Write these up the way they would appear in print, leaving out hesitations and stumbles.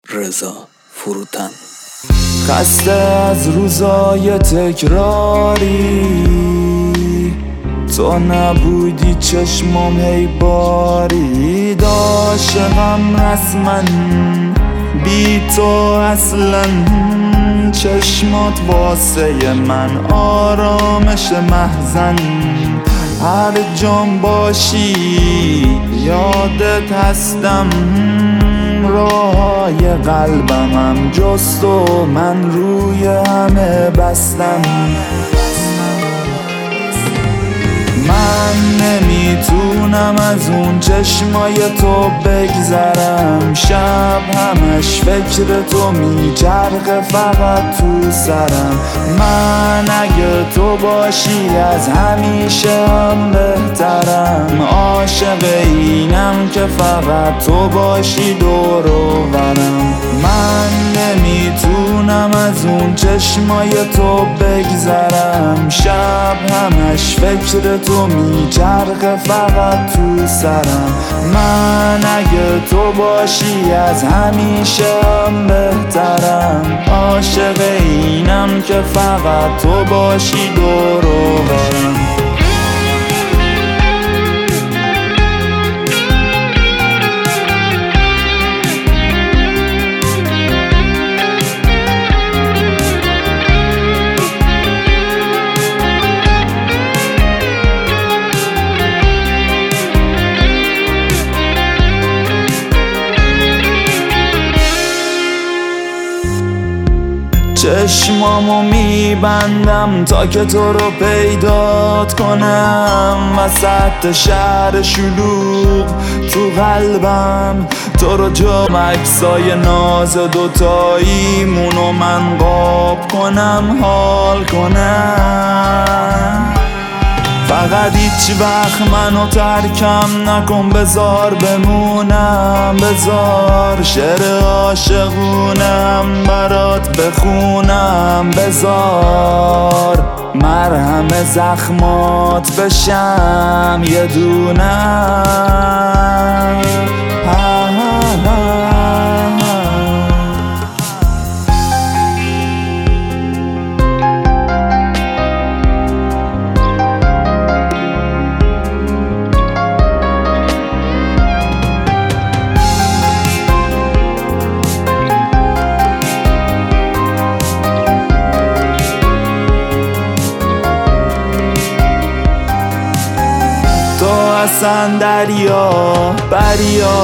رضا فروتن. خسته از روزای تکراری، تو نبودی چشمم هی باری، عاشقم رسما بی تو اصلا، چشمات واسه من آرامش محزن، هر جام باشی یادت هستم، راههای قلبم جز تو من روی همه بستم. من نمیتونم از اون چشمای تو بگذرم، شب همش فکر تو میچرخه فقط تو سرم. من اگه تو باشی از همیشه هم بهترم، عاشق اینم که فقط تو باشی دور و برم. من نمیتونم از اون چشمای تو بگذرم، شب همش فکر تو میچرخه فقط تو سرم. من اگه تو باشی از همیشه هم بهترم، عاشق اینم که فقط تو باشی دور و برم. چشمامو میبندم تا که تو رو پیدات کنم، وسط شهر شلوغ تو قلبم تو رو جام عکسای ناز دوتاییمونو من قاب کنم، حال کنم. فقط هیچ وقت منو ترکم نکن، بذار بمونم، بذار شعر عاشقونم برات بخونم، بذار مرهم زخمات بشم یه دونم. اصلا دریا بریا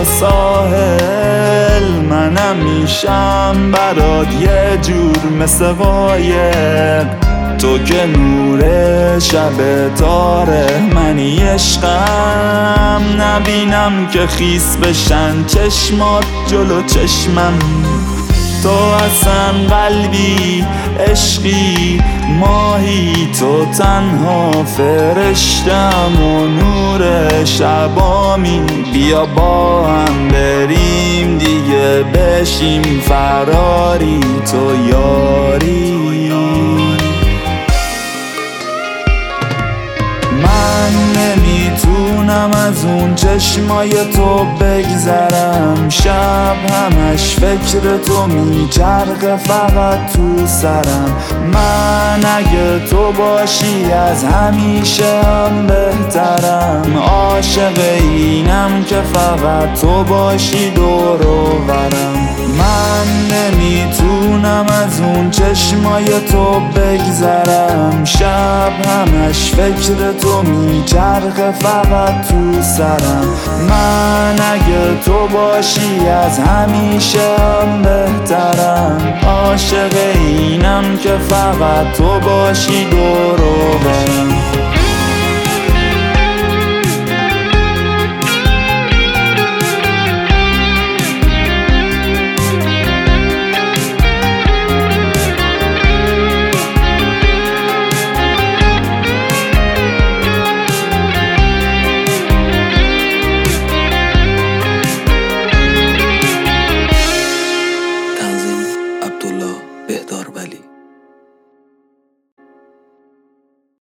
ساحل، منم میشم برات یه جور مثل قایق، تو که نور شب تاره منی عشقم، نبینم که خیس بشن چشمات جلو چشمم. تو اصلا قلبی عشقی ماهی، تو تنها فرشتم و نور شبامی، بیا با هم بریم دیگه بشیم فراری، تو یاری. من نمیتونم از اون چشمای تو بگذرم، شب همش فکر تو میچرخه فقط تو سرم. من اگه تو باشی از همیشه هم بهترم، عاشق اینم که فقط تو باشی دور و برم. من نمیتونم از اون چشمای تو بگذرم، شب همش فکر تو میچرخه فقط تو سرم. من اگه تو باشی از همیشه هم بهترم، عاشق اینم که فقط تو باشی دور و برم.